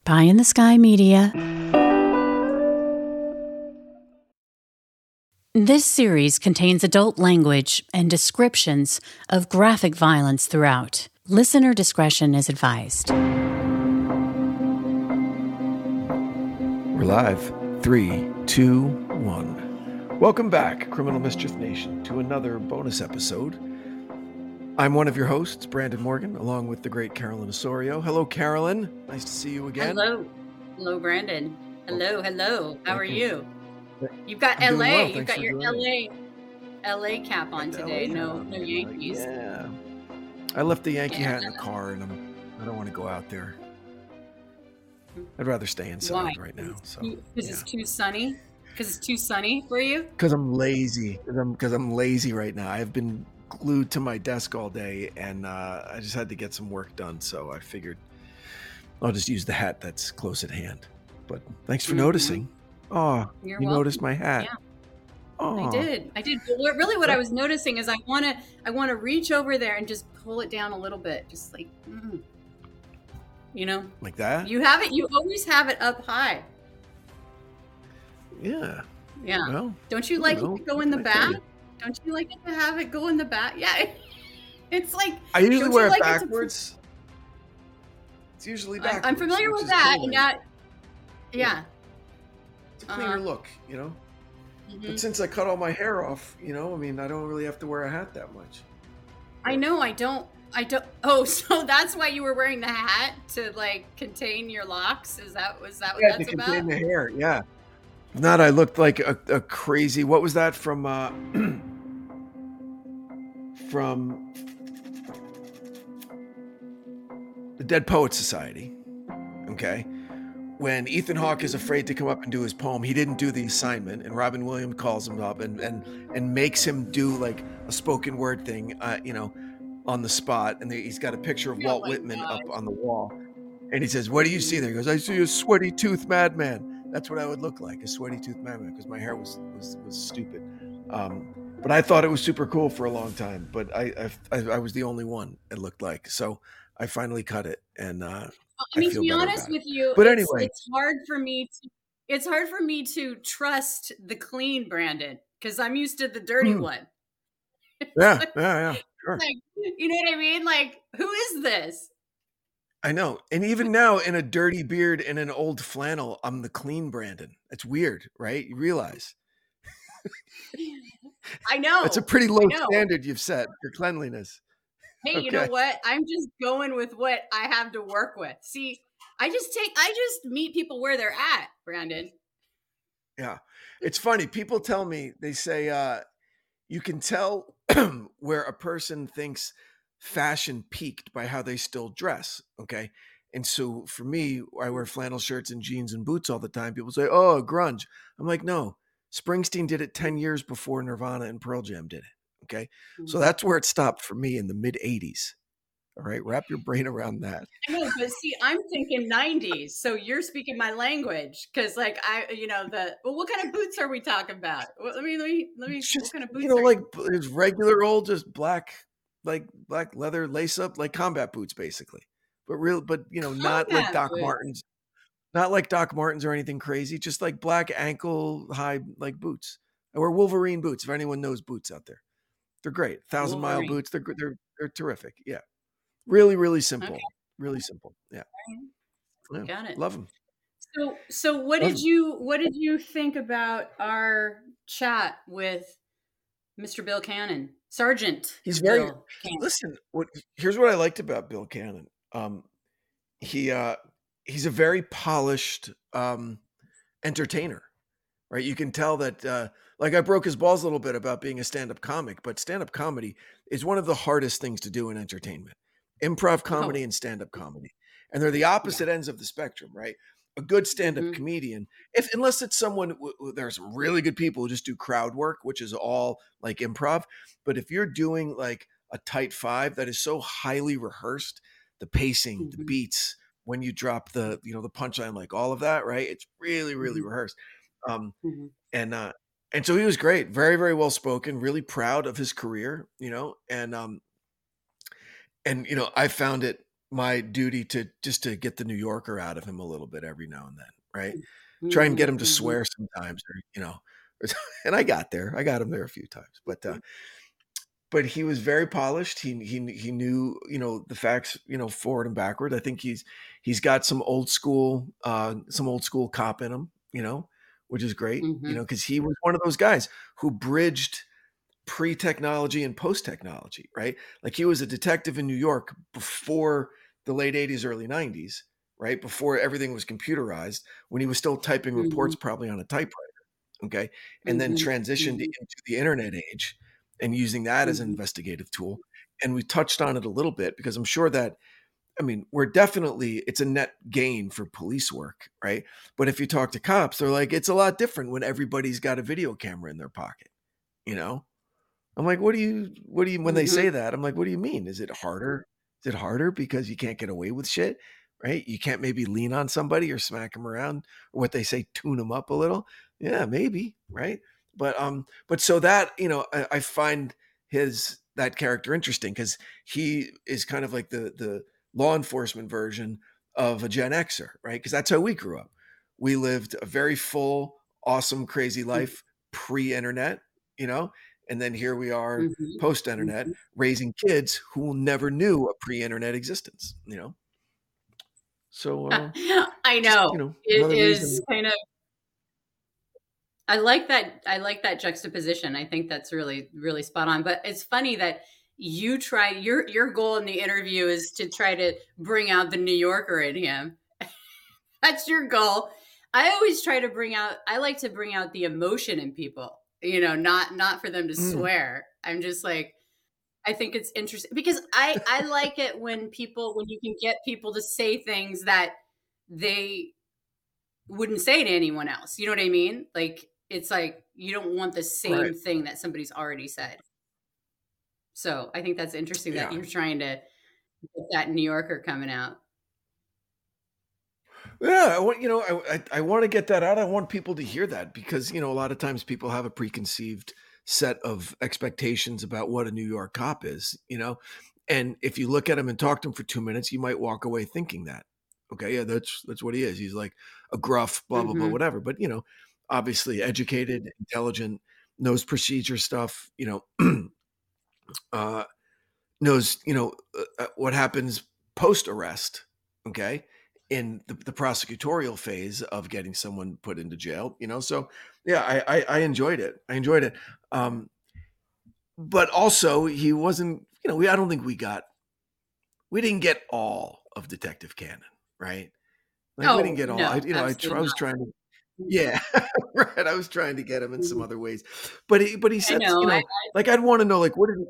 Pie in the Sky Media. This series contains adult language and descriptions of graphic violence throughout. Listener discretion is advised. We're live. 3, 2, 1. Welcome back, Criminal Mischief Nation, to another bonus episode. I'm one of your hosts, Brandon Morgan, along with the great Carolyn Osorio. Hello, Carolyn. Nice to see you again. Hello, Brandon. Hello. How are you? You've got I'm LA. doing well. You've Thanks got for your joining. LA cap on today. No Yankees. Yeah. I left the Yankee hat in the car, and I don't want to go out there. I'd rather stay inside right now. Because it's too sunny? Because it's too sunny for you? Because I'm lazy. Because I'm lazy right now. I've been glued to my desk all day, and I just had to get some work done, so I figured I'll just use the hat that's close at hand. But thanks for noticing. Oh, You're you welcome. noticed my hat. Yeah. Oh. I did. But really what I was noticing is I want to reach over there and just pull it down a little bit. Just like, Like that? You always have it up high. Yeah. Yeah. Well, don't you like it to go in the back? Don't you like it to have it go in the back? Yeah. It's like I usually wear it backwards. It's usually backwards. I'm familiar with that. Cool. And that, yeah. It's a cleaner look, But since I cut all my hair off, I don't really have to wear a hat that much. I know. I don't. Oh, so that's why you were wearing the hat, to like contain your locks? Was that what that's about? To contain the hair, yeah. If not, I looked like a crazy. What was that from? From the Dead Poets Society. Okay. When Ethan Hawke is afraid to come up and do his poem, he didn't do the assignment, and Robin Williams calls him up and makes him do like a spoken word thing, on the spot. And he's got a picture of Walt Whitman up on the wall. And he says, "What do you see there?" He goes, "I see a sweaty tooth madman." That's what I would look like, a sweaty tooth madman, because my hair was stupid. But I thought it was super cool for a long time. But I was the only one it looked like. So I finally cut it, and to be honest with you, but anyway, it's hard for me to trust the clean Brandon, because I'm used to the dirty one. Yeah, sure. Like, you know what I mean? Like, who is this? I know. And even now, in a dirty beard and an old flannel, I'm the clean Brandon. It's weird, right? You realize? I know. It's a pretty low standard you've set for cleanliness. Hey, okay. You know what? I'm just going with what I have to work with. See, I just meet people where they're at, Brandon. Yeah. It's funny. People tell me, they say, you can tell where a person thinks fashion peaked by how they still dress. Okay. And so for me, I wear flannel shirts and jeans and boots all the time. People say, "Oh, grunge." I'm like, no, Springsteen did it 10 years before Nirvana and Pearl Jam did it. Okay. So that's where it stopped for me in the mid 80s. All right. Wrap your brain around that. I know, but see, I'm thinking 90s. So you're speaking my language. Cause like what kind of boots are we talking about? Let me, just, what kind of boots it's regular old, just black leather lace up, like combat boots, basically. But not like Doc Martens. Not like Doc Martens or anything crazy, just like black ankle high like boots. I wear Wolverine boots, if anyone knows boots out there. They're great. 1,000-mile boots. They're terrific. Yeah. Really, really simple. Okay. Really simple. Yeah. Yeah. Got it. Love them. So what did you think about our chat with Mr. Bill Cannon? Sergeant. He's very Bill Cannon. Listen, here's what I liked about Bill Cannon. He's a very polished entertainer, right? You can tell that, I broke his balls a little bit about being a stand-up comic, but stand-up comedy is one of the hardest things to do in entertainment. Improv comedy and stand-up comedy. And they're the opposite ends of the spectrum, right? A good stand-up comedian, unless it's someone, there's some really good people who just do crowd work, which is all like improv. But if you're doing like a tight five that is so highly rehearsed, the pacing, the beats, when you drop the punchline, like all of that, right? It's really, really rehearsed. And so he was great, very, very well spoken, really proud of his career, and I found it my duty to just to get the New Yorker out of him a little bit every now and then, right? Try and Mm-hmm, get him to mm-hmm, swear sometimes, or and I got there. I got him there a few times, but he was very polished. He knew the facts forward and backward. I think he's got some old school cop in him, which is great, mm-hmm, because he was one of those guys who bridged pre-technology and post-technology, right? Like he was a detective in New York before the late 80s, early 90s, right? Before everything was computerized, when he was still typing mm-hmm, reports probably on a typewriter, okay? And then mm-hmm, transitioned mm-hmm, into the internet age and using that as an mm-hmm. investigative tool. And we touched on it a little bit because I'm sure that, I mean, it's a net gain for police work, right? But if you talk to cops, they're like, it's a lot different when everybody's got a video camera in their pocket, you know? I'm like, when they Mm-hmm. say that, I'm like, what do you mean? Is it harder? Is it harder because you can't get away with shit, right? You can't maybe lean on somebody or smack them around, or what they say, tune them up a little. Yeah, maybe, right? But so that, I find that character interesting because he is kind of like the law enforcement version of a Gen Xer, right? Because that's how we grew up. We lived a very full, awesome, crazy life pre-internet, you know, and then here we are Mm-hmm. post-internet Mm-hmm. raising kids who never knew a pre-internet existence, So I just, know. It another is reason. kind of I like that juxtaposition. I think that's really really spot on. But it's funny that you try your goal in the interview is to try to bring out the New Yorker in him. That's your goal. I like to bring out the emotion in people, not for them to Mm, swear. I'm just like, I think it's interesting because I like it when you can get people to say things that they wouldn't say to anyone else. You know what I mean? Like, it's like you don't want the right. same thing that somebody's already said. So I think that's interesting that Yeah. you're trying to get that New Yorker coming out. Yeah. I want to get that out. I want people to hear that because, a lot of times people have a preconceived set of expectations about what a New York cop is. And if you look at him and talk to him for 2 minutes, you might walk away thinking that, okay, yeah, that's what he is. He's like a gruff, blah, blah, blah, Hmm. whatever. But, obviously educated, intelligent, knows procedure stuff, uh, knows what happens post arrest, okay, in the prosecutorial phase of getting someone put into jail, so yeah, I enjoyed it. Um but also he wasn't, I don't think we didn't get all of Detective Cannon, right? Like we didn't Oh get all. no, I absolutely was not. trying to, yeah, right, I was trying to get him in some Mhm. other ways, but he I said, know. like, I'd want to know, like, what did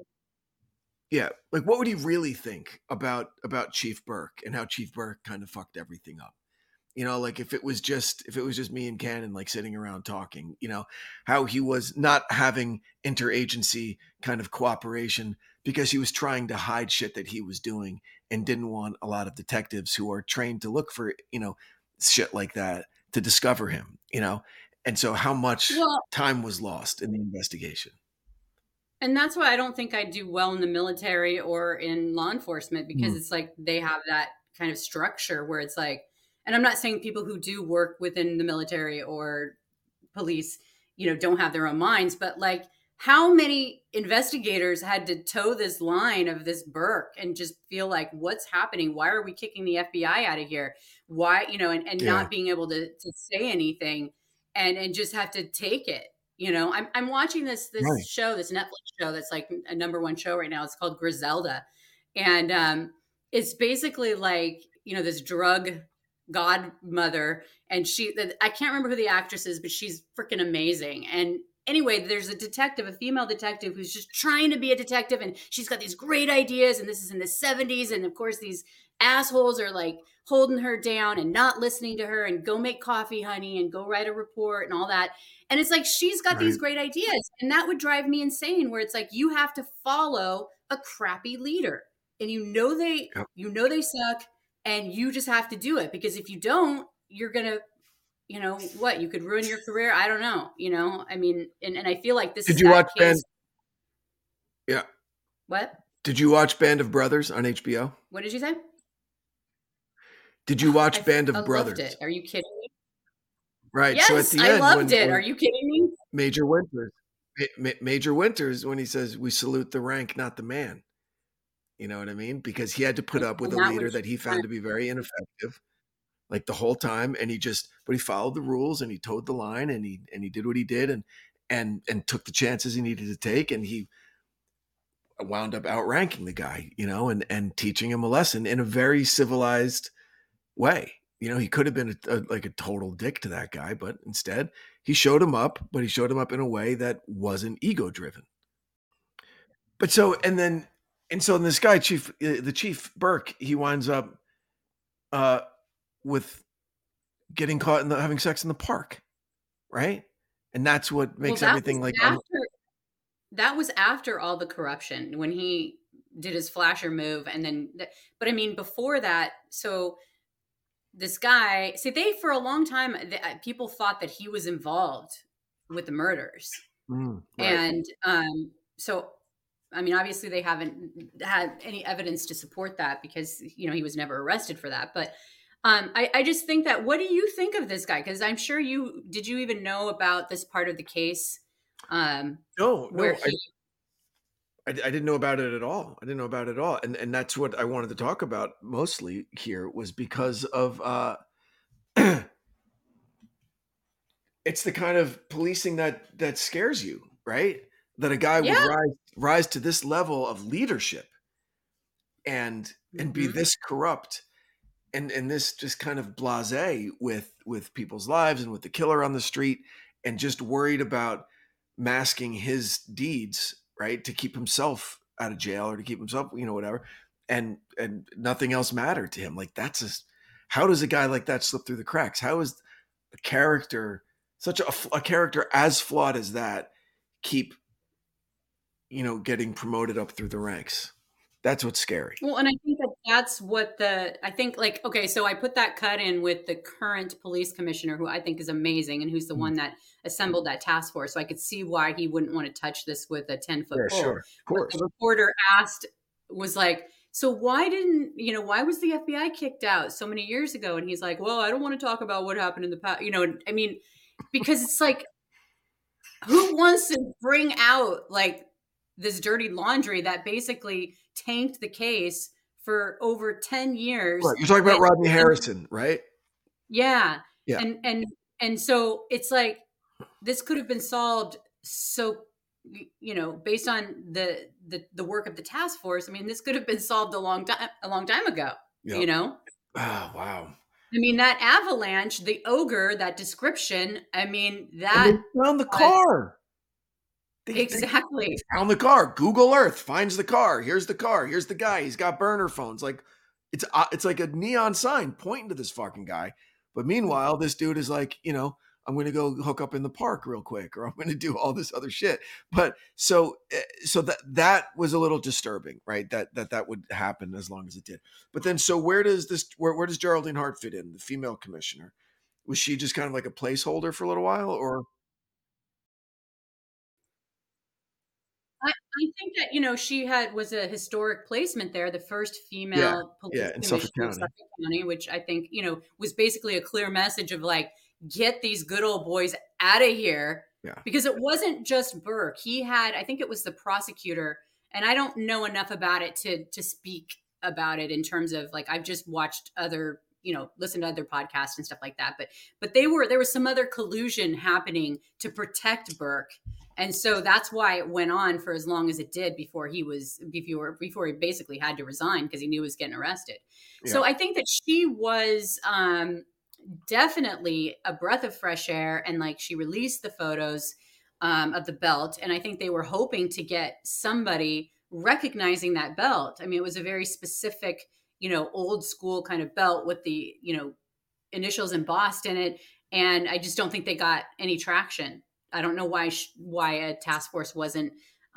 yeah, like what would he really think about Chief Burke and how Chief Burke kind of fucked everything up? Like if it was just me and Cannon like sitting around talking, how he was not having interagency kind of cooperation because he was trying to hide shit that he was doing and didn't want a lot of detectives who are trained to look for, shit like that to discover him. And so how much Well, time was lost in the investigation. and that's why I don't think I do well in the military or in law enforcement because Mm, it's like they have that kind of structure where it's like, and I'm not saying people who do work within the military or police, don't have their own minds, but like how many investigators had to toe this line of this Burke and just feel like, what's happening? Why are we kicking the FBI out of here? Why, and yeah, not being able to say anything and just have to take it. I'm watching this right. show, this Netflix show that's like a number one show right now. It's called Griselda. And it's basically like, this drug godmother, and I can't remember who the actress is, but she's freaking amazing. And anyway, there's a female detective who's just trying to be a detective, and she's got these great ideas, and this is in the 70s, and of course these assholes are like holding her down and not listening to her, and go make coffee, honey, and go write a report and all that. And it's like she's got these Right. great ideas, and that would drive me insane, where it's like you have to follow a crappy leader, and Yep. they suck, and you just have to do it, because if you don't, you're gonna, what, you could ruin your career. I don't know, I mean, and I feel like this Did is you that watch case. Yeah. What Did you watch Band of Brothers on HBO? what did you say? Did you watch Band I of loved Brothers? it. Are you kidding me? Right. So at Yes, the I end, loved it. Are when you kidding me? Major Winters, Major Winters, when he says, "We salute the rank, not the man." You know what I mean? Because he had to put up with And a that leader was that he found to be very ineffective, like the whole time, and but he followed the rules and he towed the line and he did what he did and took the chances he needed to take, and he wound up outranking the guy, and teaching him a lesson in a very civilized way. He could have been like a total dick to that guy, but instead he showed him up, but he showed him up in a way that wasn't ego driven. But so this guy, the chief Burke, he winds up with getting caught having sex in the park, right? And that's what well, makes everything like that was after all the corruption when he did his flasher move, and then but I mean before that, so this guy, see, they for a long time people thought that he was involved with the murders. right. And so I mean, obviously they haven't had any evidence to support that because he was never arrested for that. But I just think that, what do you think of this guy? Because I'm sure did you even know about this part of the case? No, where I didn't know about it at all. I didn't know about it at all. And that's what I wanted to talk about mostly here, was because of it's the kind of policing that scares you, right? That a guy would rise to this level of leadership and be this corrupt and this just kind of blasé with people's lives and with the killer on the street, and just worried about masking his deeds, right, to keep himself out of jail or to keep himself, whatever, and nothing else mattered to him. Like, how does a guy like that slip through the cracks? How is a character, such a character as flawed as that, keep getting promoted up through the ranks? That's what's scary. Well, and I think that's what okay, so I put that cut in with the current police commissioner, who I think is amazing, and who's the one that assembled that task force. So I could see why he wouldn't want to touch this with a 10-foot pole. Sure, of course. But the reporter was like, so why was the FBI kicked out so many years ago? And he's like, well, I don't want to talk about what happened in the past. I mean, because it's like, who wants to bring out like this dirty laundry that basically tanked the case for over 10 years. Right. You're talking about Rodney Harrison, right? Yeah. Yeah. And so it's like, this could have been solved. So, based on the work of the task force, I mean, this could have been solved a long time ago, Oh, wow. I mean, that avalanche, the ogre, that description, I mean, that. And they found the car. Exactly. They found the car. Google Earth finds the car. Here's the car. Here's the guy. He's got burner phones. Like, it's like a neon sign pointing to this fucking guy. But meanwhile, this dude is like, I'm going to go hook up in the park real quick, or I'm going to do all this other shit. But so that was a little disturbing, right? That would happen as long as it did. But then, so where does Geraldine Hart fit in, the female commissioner? Was she just kind of like a placeholder for a little while, or? I think that, she was a historic placement there, the first female police in commissioner Suffolk in Suffolk County, which I think, was basically a clear message of like, get these good old boys out of here. Yeah. Because it wasn't just Burke. I think it was the prosecutor, and I don't know enough about it to speak about it in terms of like, I've just watched other, listened to other podcasts and stuff like that. But there was some other collusion happening to protect Burke. And so that's why it went on for as long as it did before he basically had to resign, because he knew he was getting arrested. Yeah. So I think that she was definitely a breath of fresh air, and like, she released the photos of the belt, and I think they were hoping to get somebody recognizing that belt. I mean, it was a very specific, old school kind of belt with the, initials embossed in it, and I just don't think they got any traction. I don't know why a task force wasn't,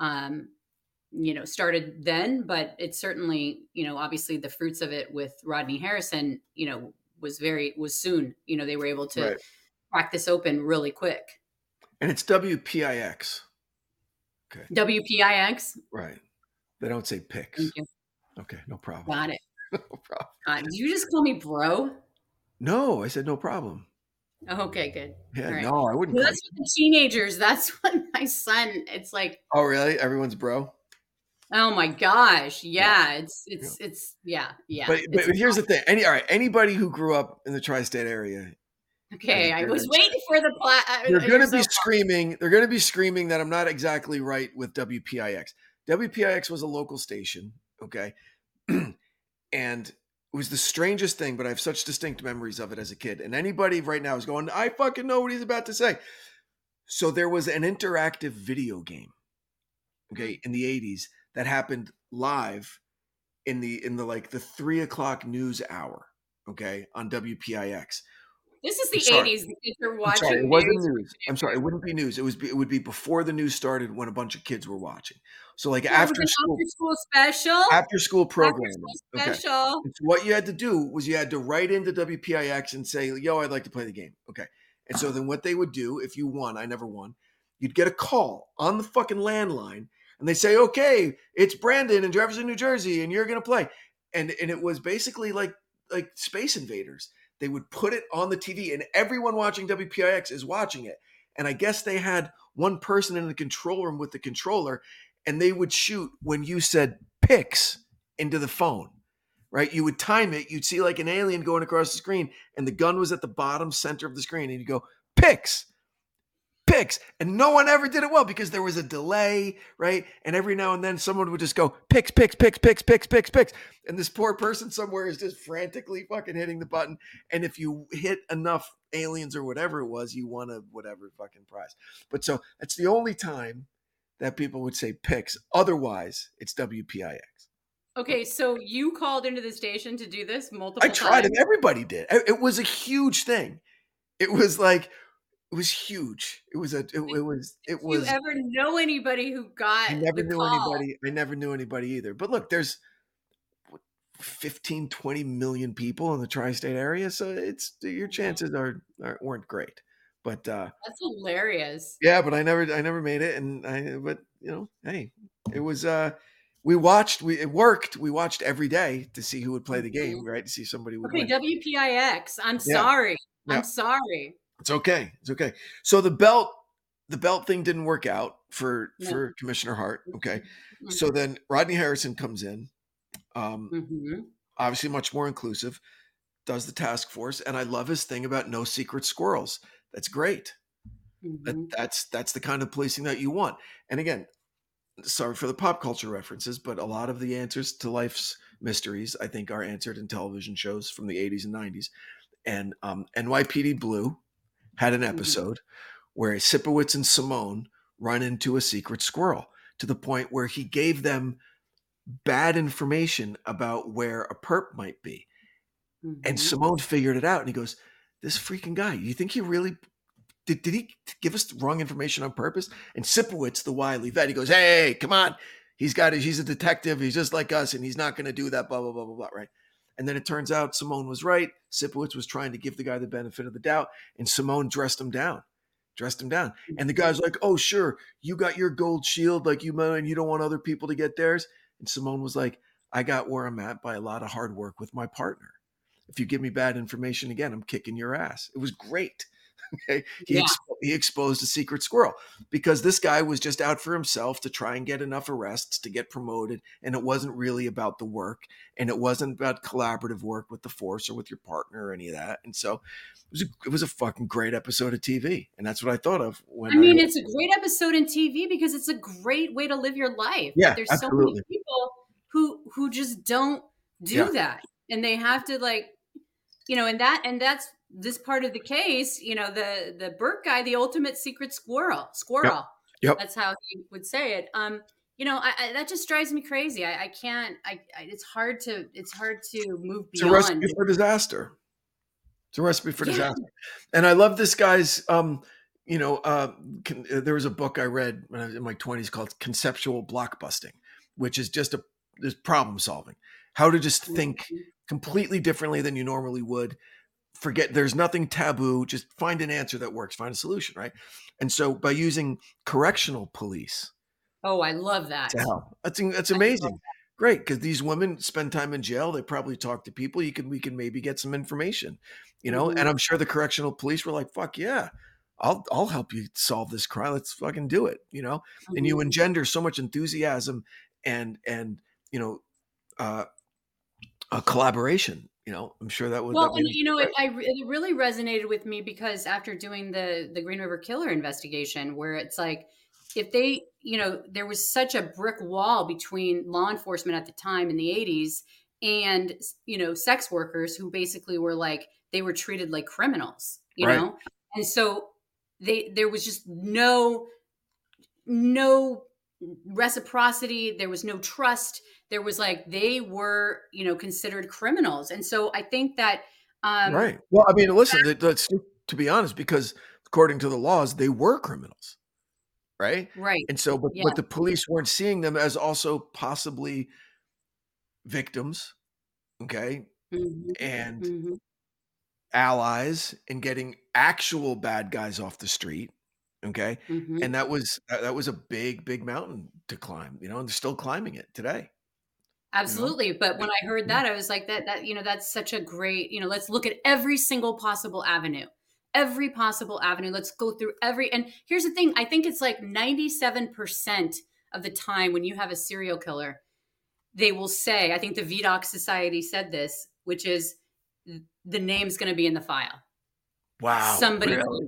started then, but it's certainly, obviously the fruits of it with Rodney Harrison, was soon, they were able to crack this open really quick. And it's WPIX. Okay. WPIX. Right. They don't say PIX. Thank you. Okay. No problem. Got it. No problem. Did you just call me bro? No, I said no problem. Okay, good. Yeah, All right. no, I wouldn't Well, call that's you. what the teenagers. That's what my son. It's like, Oh, really? Everyone's bro? oh my gosh, Yeah. yeah. Yeah. Yeah. But here's the thing. Anybody who grew up in the tri-state area as a Okay. I kid, was waiting for the they're going You're to be so screaming. They're going to be screaming that I'm not exactly right with WPIX. WPIX was a local station, okay, and it was the strangest thing. But I have such distinct memories of it as a kid. And anybody right now is going, I fucking know what he's about to say. So there was an interactive video game, okay, in the '80s that happened live in the like the 3 o'clock news hour, okay, on WPIX. This is I'm the sorry. 80s. The kids are I'm sorry, it watching wasn't news. news. I'm sorry, it wouldn't be news. It would be before the news started when a bunch of kids were watching. So like So it was an after school special. after school After programming. school Okay. special. And so what you had to do was you had to write into WPIX and say, yo, I'd like to play the game. Okay. And so then what they would do, if you won, I never won, you'd get a call on the fucking landline and they say, okay, it's Brandon in Jefferson, New Jersey, and you're gonna play. And it was basically like Space Invaders. They would put it on the TV and everyone watching WPIX is watching it. And I guess they had one person in the control room with the controller and they would shoot when you said picks into the phone, right? You would time it. You'd see like an alien going across the screen and the gun was at the bottom center of the screen and you go picks, picks. And no one ever did it well because there was a delay, right? And every now and then someone would just go picks, picks, picks, picks, picks, picks, picks. And this poor person somewhere is just frantically fucking hitting the button. And if you hit enough aliens or whatever it was, you won a whatever fucking prize. But so that's the only time that people would say picks. Otherwise, it's WPIX. Okay, so you called into the station to do this I multiple tried times. and everybody did. It was a huge thing. It was like it was huge. It was Do you ever know anybody who got I never the knew call? anybody. I never knew anybody either. But look, there's 15, 20 million people in the tri-state area, so it's your chances weren't great. But That's hilarious. yeah, but I never made it, but hey, it was it worked. We watched every day to see who would play the game, Mhm. right? To see somebody would Okay, win. WPIX. I'm Yeah, sorry. yeah, I'm sorry. it's okay. It's okay. So the belt thing didn't work out for No. Commissioner Hart. Okay, Mhm. so then Rodney Harrison comes in, Mhm. obviously much more inclusive, does the task force, and I love his thing about no secret squirrels. That's great. Mhm. That's the kind of policing that you want. And again, sorry for the pop culture references, but a lot of the answers to life's mysteries, I think, are answered in television shows from the 80s and 90s. And NYPD Blue had an Mhm. episode where Sipowicz and Simone run into a secret squirrel to the point where he gave them bad information about where a perp might be. And Mhm. Simone figured it out and he goes, this freaking guy, you think he really did he give us the wrong information on purpose? And Sipowicz, the wily vet, he goes, hey, come on. He's a detective. He's just like us and he's not going to do that, blah, blah, blah, blah, blah, right? And then it turns out Simone was right. Sipowicz was trying to give the guy the benefit of the doubt and Simone dressed him down. And the guy's like, oh, sure, you got your gold shield like you and you don't want other people to get theirs. And Simone was like, I got where I'm at by a lot of hard work with my partner. If you give me bad information again, I'm kicking your ass. It was great. Okay. Yeah. He exposed a secret squirrel because this guy was just out for himself to try and get enough arrests to get promoted. And it wasn't really about the work and it wasn't about collaborative work with the force or with your partner or any of that. And so it was a fucking great episode of TV. And that's what I thought of when I mean, it's a great episode in TV because it's a great way to live your life. yeah, But there's so many absolutely. people who just don't Yeah. do that. And they have to and that's this part of the case, the Burke guy, the ultimate secret squirrel. Yep. That's how he would say it. That just drives me crazy. I can't. It's hard to move It's a beyond. recipe for disaster. It's a recipe for Yeah. disaster. And I love this guy's, there was a book I read when I was in my 20s called Conceptual Blockbusting, which is just this problem solving, how to just think completely differently than you normally would. Forget there's nothing taboo, just find an answer that works, find a solution, right? And so by using correctional police Oh, I love that. to help, that's amazing. Great, because these women spend time in jail. They probably talk to people. We can maybe get some information, Mhm. And I'm sure the correctional police were like, "Fuck yeah, I'll help you solve this crime. Let's fucking do it," And you Mhm. engender so much enthusiasm and you know uh, a collaboration. I'm sure Well, that and made them you know, great. it really resonated with me because after doing the Green River Killer investigation, where it's like, if they, there was such a brick wall between law enforcement at the time in the 80s and sex workers who basically were like they were treated like criminals, Right, and so there was just no reciprocity, there was no trust, there was like they were considered criminals. And so I think that right. Well, I mean, listen, let's to be honest, because according to the laws, they were criminals. Right? right, And so, yeah, but the police weren't seeing them as also possibly victims, okay, mhm, and mhm, allies in getting actual bad guys off the street, okay, mhm. and that was a big, big mountain to climb, and they're still climbing it today, you know? Absolutely, but when I heard Yeah. that, I was like, that's such a great, let's look at every single possible avenue. Every possible avenue. Let's go through and here's the thing, I think it's like 97% of the time when you have a serial killer, they will say, I think the VDOC Society said this, which is the name's going to be in the file. Wow, Somebody, really?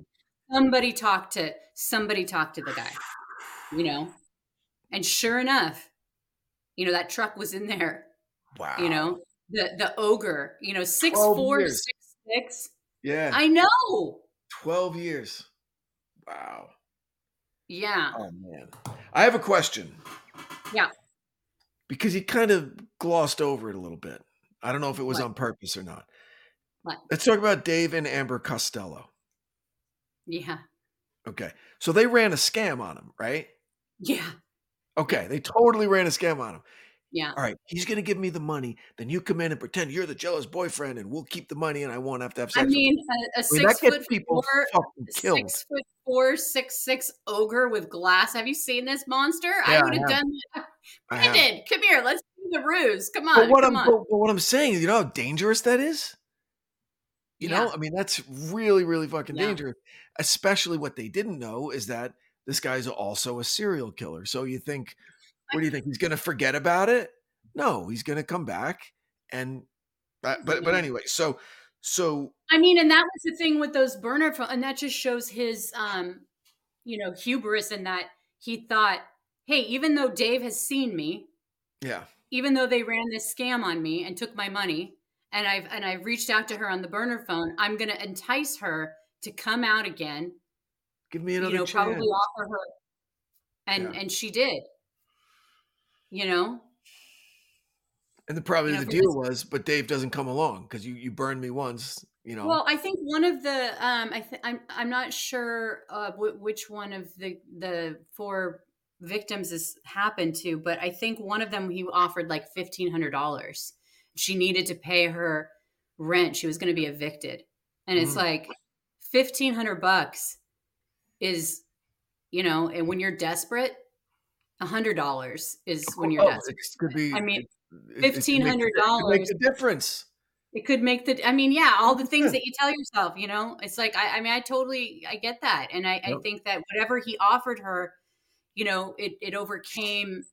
somebody talked to the guy, you know, and sure enough, that truck was in there. You Wow. know, the ogre, 12 6'4", years. 6'6". Yeah, I know. 12 years. Wow. Yeah. Oh, man. I have a question Yeah. because he kind of glossed over it a little bit. I don't know if it was What? on purpose or not. What? Let's talk about Dave and Amber Costello. Yeah. Okay. So they ran a scam on him, right? Yeah. Yeah. Okay. They totally ran a scam on him. Yeah. All right. He's going to give me the money. Then you come in and pretend you're the jealous boyfriend and we'll keep the money and I won't have to have I sex with mean, you. a I mean, that six gets foot people four, fucking killed. 6'4", 6'6" ogre with glass. Have you seen this monster? I Yeah, would I have have. done that. I have. Brendan, come here. Let's do the ruse. Come But on. Come on. what I'm saying, you know how dangerous that is? Yeah. I mean, that's really, really fucking Yeah. dangerous. Especially what they didn't know is that this guy's also a serial killer. So you think, what do you think? He's going to forget about it? No, he's going to come back and but Yeah. anyway, so I mean, and that was the thing with those burner phones, and that just shows his hubris in that he thought, hey, even though Dave has seen me, yeah, even though they ran this scam on me and took my money, and I've reached out to her on the burner phone, I'm going to entice her to come out again, give me another probably chance. offer her, Yeah, and she did, you know, and probably the for deal this. was, but Dave doesn't come along because you burned me once. Well, I think one of the I'm not sure which one of the four victims this happened to, but I think one of them he offered like $1,500. She needed to pay her rent. She was going to be evicted, and it's Mhm. like $1,500 is and when you're desperate, $100 is when you're It desperate. could be I mean, it fifteen hundred could make dollars the difference. It could make I mean, yeah, all the things 100%. that you tell yourself, it's like, I mean, I get that. And I Yep. think that whatever he offered her, it overcame,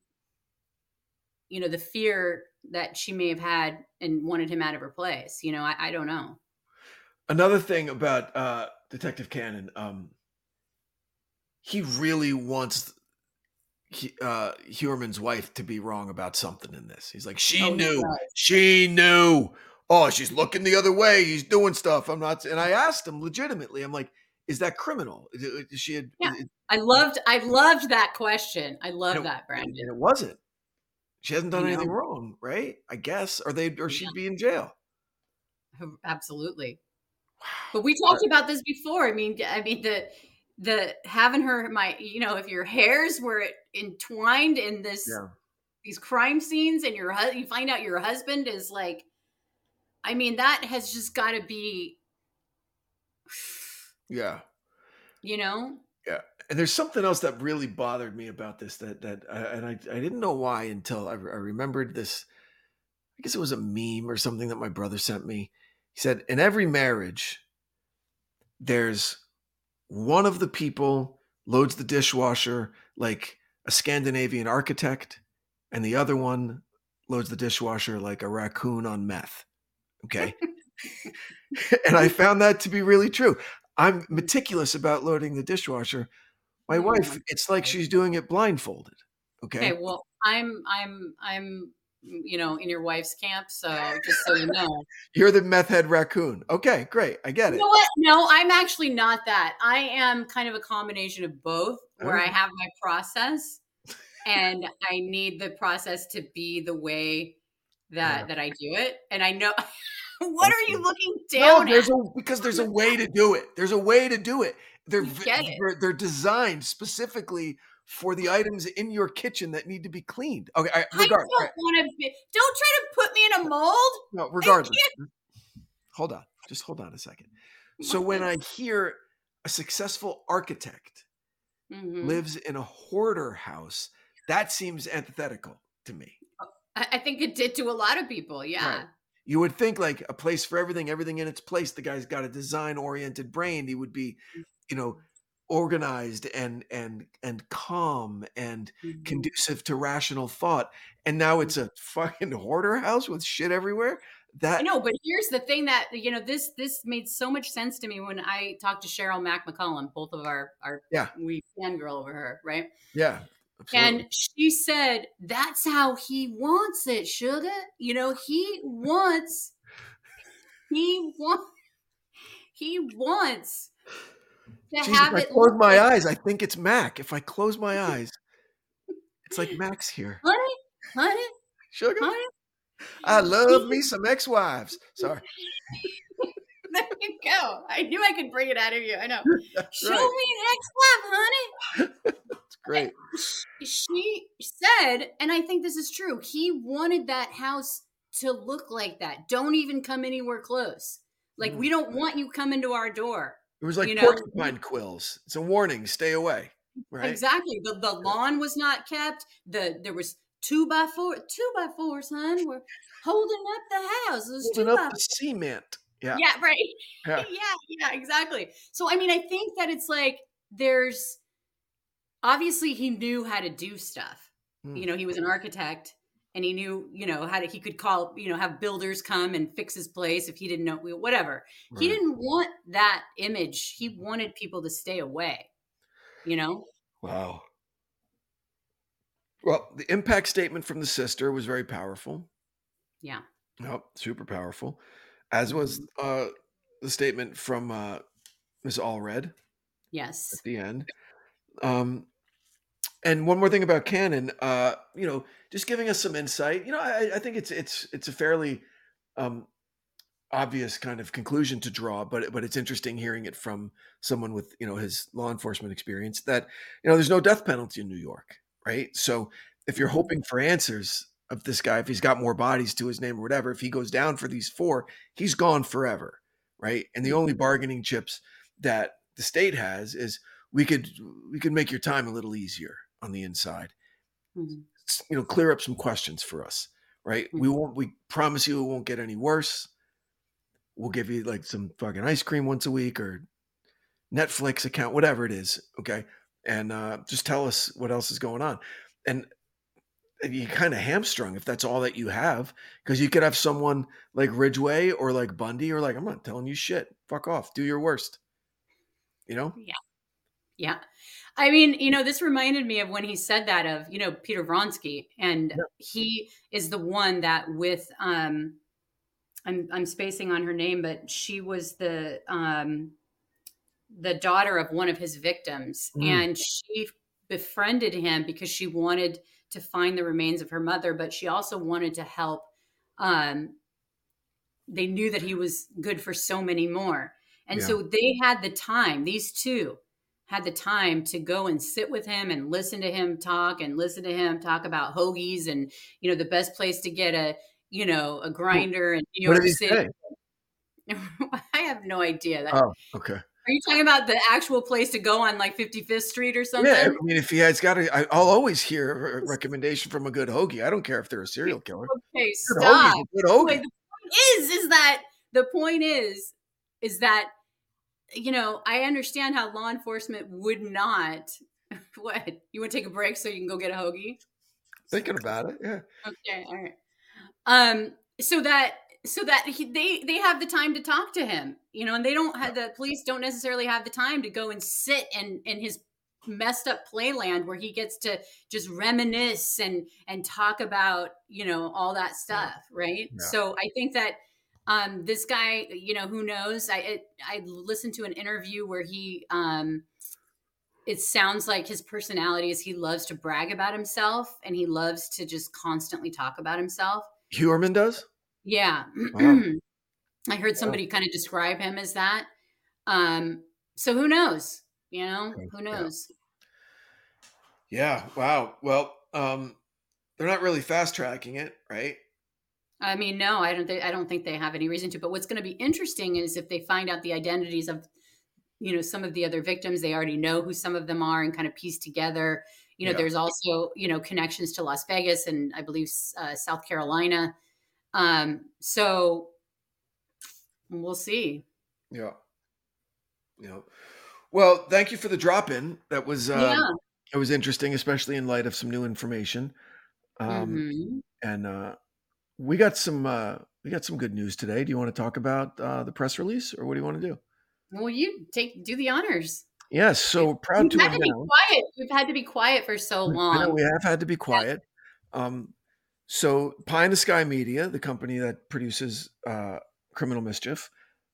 the fear that she may have had and wanted him out of her place. I don't know. Another thing about Detective Cannon, he really wants Huerman's wife to be wrong about something in this. He's like, she Oh, he knew, does. she knew. Oh, she's looking the other way. He's doing stuff. I'm not. And I asked him legitimately. I'm like, is that criminal? Is she? Yeah. I loved that question. I love And that, and Brandon. it wasn't. She hasn't I done know. anything wrong, right? I guess, or Yeah, she'd be in jail. absolutely. But we Wow. talked about this before. I mean the having her if your hairs were entwined in Yeah. these crime scenes and you find out your husband is like, I mean, that has just got to be, Yeah. you know Yeah. And there's something else that really bothered me about this and I didn't know why until I remembered this. I guess it was a meme or something that my brother sent me. He said, in every marriage, there's one of the people loads the dishwasher like a Scandinavian architect, and the other one loads the dishwasher like a raccoon on meth. Okay. And I found that to be really true. I'm meticulous about loading the dishwasher. My wife, it's like she's doing it blindfolded. Okay. Okay, well, I'm in your wife's camp, so just so you know. You're the meth head raccoon. Okay, great. I get You it. know what? No, I'm actually not that. I am kind of a combination of both, where I Alright. have my process and I need the process to be the way Yeah. that I do it. And I know what are you Okay. looking No, down at? because there's a way to do it. There's a way to do it. They're You get it. they're designed specifically for the items in your kitchen that need to be cleaned. Okay, I regardless. don't want to be, don't try to put me in a mold. No, I regardless. can't. Hold on. Just hold on a second. So when I hear a successful architect lives in a hoarder house, that seems antithetical to me. I think it did to a lot of people. Yeah. Right. You would think like a place for everything in its place. The guy's got a design-oriented brain. He would be, organized and calm and conducive to rational thought. And now it's a fucking hoarder house with shit everywhere. I know, but here's the thing that this made so much sense to me when I talked to Cheryl Mac McCollum, both of our we fangirl over her, right? Yeah. Absolutely. And she said, that's how he wants it, sugar. He wants to have If I it close look my like, eyes, I think it's Mac. If I close my eyes, it's like Mac's here. honey, Sugar. honey. I love me some ex-wives. Sorry. There you go. I knew I could bring it out of you. I know. Show right. me an ex-wife, honey. That's great. She said, and I think this is true, he wanted that house to look like that. Don't even come anywhere close. Like, we don't want you coming to our door. It was like porcupine quills. It's a warning. Stay away. Right? Exactly. The lawn was not kept. There was 2x4s, hon. We're holding up the house. It was holding up the cement. Yeah. Yeah, right. Yeah. Yeah, exactly. So, I mean, I think that it's like there's obviously he knew how to do stuff. He was an architect and he knew, he could call, have builders come and fix his place if he didn't know, whatever. Right. He didn't want that image. He wanted people to stay away, Wow. Well, the impact statement from the sister was very powerful. Yeah. Oh, super powerful. As was the statement from Ms. Allred. Yes. At the end. And one more thing about Cannon, just giving us some insight. I think it's a fairly obvious kind of conclusion to draw, but it's interesting hearing it from someone with his law enforcement experience that there's no death penalty in New York, right? So if you're hoping for answers of this guy, if he's got more bodies to his name or whatever, if he goes down for these 4, he's gone forever, right? And the only bargaining chips that the state has is we could make your time a little easier on the inside. Clear up some questions for us, right? We promise you it won't get any worse. We'll give you like some fucking ice cream once a week or Netflix account, whatever it is. Okay. And just tell us what else is going on. And you kind of hamstrung if that's all that you have, because you could have someone like Ridgway or like Bundy or like, I'm not telling you shit. Fuck off. Do your worst. Yeah. Yeah. I mean, this reminded me of when he said that of, Peter Vronsky, and he is the one that with, I'm spacing on her name, but she was the daughter of one of his victims, and she befriended him because she wanted to find the remains of her mother, but she also wanted to help. They knew that he was good for so many more. And so they had the time, these two had the time to go and sit with him and listen to him talk about hoagies and, the best place to get a grinder in New York City. I have no idea. Oh, okay. Are you talking about the actual place to go on like 55th Street or something? Yeah, I mean, if he has got I'll always hear a recommendation from a good hoagie. I don't care if they're a serial killer. Okay, Good hoagie's stop. a good hoagie. Wait, the point is that, you know, I understand how law enforcement would not. What? You want to take a break so you can go get a hoagie? Thinking about it, yeah. Okay, all right. So that they have the time to talk to him, you know, and they don't have, the police don't necessarily have the time to go and sit in his messed up playland where he gets to just reminisce and talk about, you know, all that stuff, right? Yeah. So I think that this guy, you know, who knows? I listened to an interview where he it sounds like his personality is he loves to brag about himself and he loves to just constantly talk about himself. Huerman does? Yeah. Wow. I heard somebody kind of describe him as that. So who knows? You know, who knows? Yeah. Wow. Well, they're not really fast tracking it, right? I mean, no, I don't think they have any reason to. But what's going to be interesting is if they find out the identities of, you know, some of the other victims. They already know who some of them are and kind of piece together. You know, there's also, you know, connections to Las Vegas and I believe South Carolina. So we'll see. Yeah. Well, thank you for the drop in. That was it was interesting, especially in light of some new information. And we got some good news today. Do you want to talk about the press release, or what do you want to do? Well, you do the honors. Yes. So proud to announce. We've had to be quiet for so long. I know we have had to be quiet. So Pie in the Sky Media, the company that produces Criminal Mischief,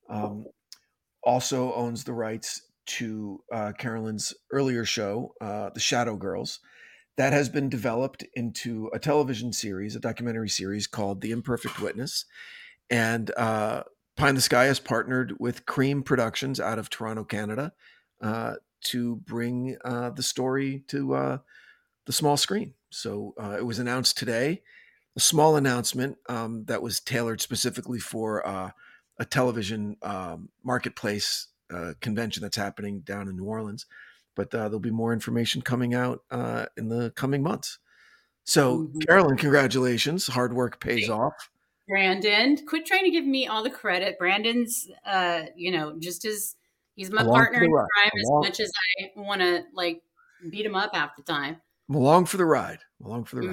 also owns the rights to Carolyn's earlier show, The Shadow Girls. That has been developed into a television series, a documentary series called The Imperfect Witness. And Pie in the Sky has partnered with Cream Productions out of Toronto, Canada, to bring the story to the small screen. So it was announced today, a small announcement that was tailored specifically for a television marketplace convention that's happening down in New Orleans. But there'll be more information coming out in the coming months. So, Carolyn, congratulations. Hard work pays off. Brandon, quit trying to give me all the credit. Brandon's, you know, just as he's my partner in crime as much as I want to like beat him up half the time. I'm along for the ride. Yeah,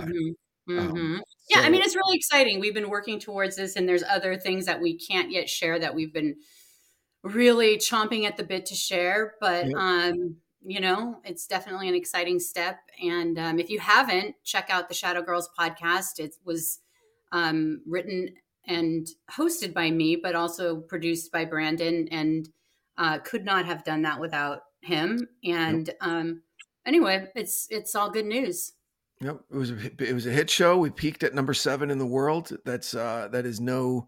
I mean, it's really exciting. We've been working towards this, and there's other things that we can't yet share that we've been really chomping at the bit to share. But, you know, it's definitely an exciting step. And if you haven't, check out the Shadow Girls podcast. It was written and hosted by me, but also produced by Brandon, and could not have done that without him. And anyway, it's all good news. Yep, it was a hit show. We peaked at number 7 in the world. That's nothing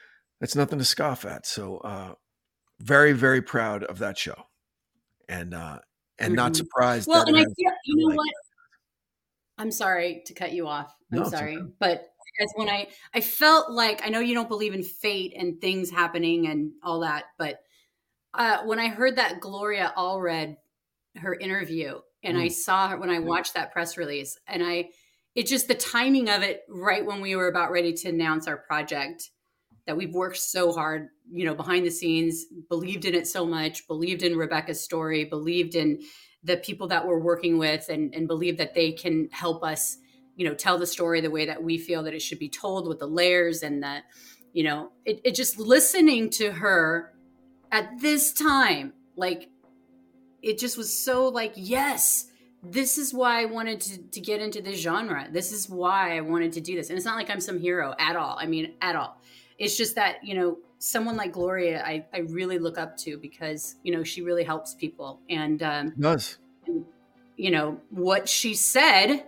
to scoff at. So very, very proud of that show, and not surprised. Well, and I feel, you know what? I'm sorry to cut you off. I'm sorry, okay. But because when I felt like, I know you don't believe in fate and things happening and all that, but when I heard that Gloria Allred, her interview, and I saw her when I watched that press release, and it just, the timing of it, right when we were about ready to announce our project that we've worked so hard, you know, behind the scenes, believed in it so much, believed in Rebecca's story, believed in the people that we're working with, and believe that they can help us, you know, tell the story the way that we feel that it should be told, with the layers and the, you know, it just, listening to her at this time, like, it just was so like, yes, this is why I wanted to get into this genre. This is why I wanted to do this. And it's not like I'm some hero at all. I mean, at all. It's just that, you know, someone like Gloria, I really look up to, because, you know, she really helps people. And, does. You know, what she said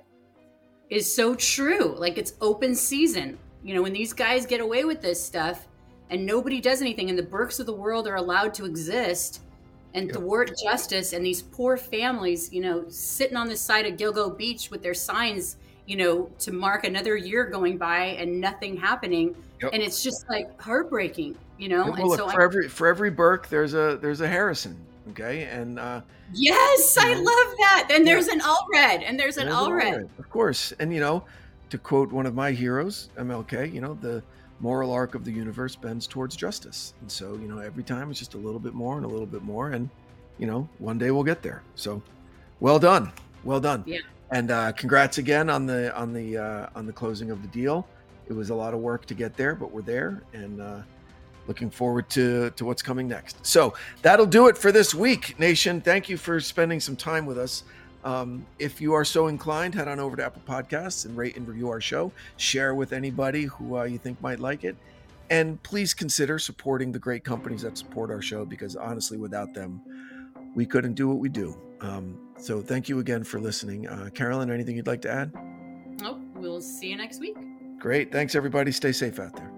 is so true. Like, it's open season. You know, when these guys get away with this stuff and nobody does anything, and the Burkes of the world are allowed to exist and thwart justice, and these poor families, you know, sitting on the side of Gilgo Beach with their signs, you know, to mark another year going by and nothing happening. And it's just like heartbreaking, you know. Well, and look, for every Burke, there's a Harrison. Okay. And yes, I love that. And there's an Allred, and there's an Allred. Of course. And, to quote one of my heroes, MLK, the moral arc of the universe bends towards justice. And so, every time it's just a little bit more and a little bit more. And, one day we'll get there. So well done. Well done. Yeah. And congrats again on the closing of the deal. It was a lot of work to get there, but we're there, and looking forward to what's coming next. So that'll do it for this week, Nation. Thank you for spending some time with us. If you are so inclined, head on over to Apple Podcasts and rate and review our show. Share with anybody who you think might like it. And please consider supporting the great companies that support our show, because honestly, without them, we couldn't do what we do. So thank you again for listening. Carolyn, anything you'd like to add? Oh, we'll see you next week. Great. Thanks, everybody. Stay safe out there.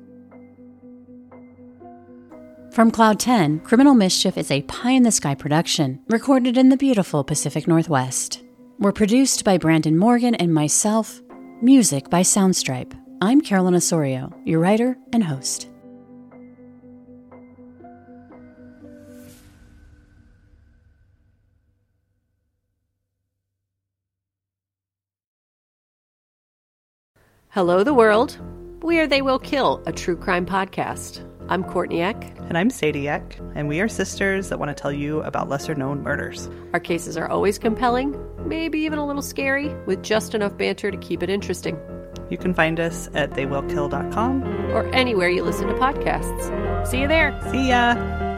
From Cloud 10, Criminal Mischief is a pie-in-the-sky production recorded in the beautiful Pacific Northwest. We're produced by Brandon Morgan and myself. Music by Soundstripe. I'm Carolyn Osorio, your writer and host. Hello, the world. We are They Will Kill, a true crime podcast. I'm Courtney Eck. And I'm Sadie Eck, and we are sisters that want to tell you about lesser-known murders. Our cases are always compelling, maybe even a little scary, with just enough banter to keep it interesting. You can find us at theywillkill.com. Or anywhere you listen to podcasts. See you there. See ya!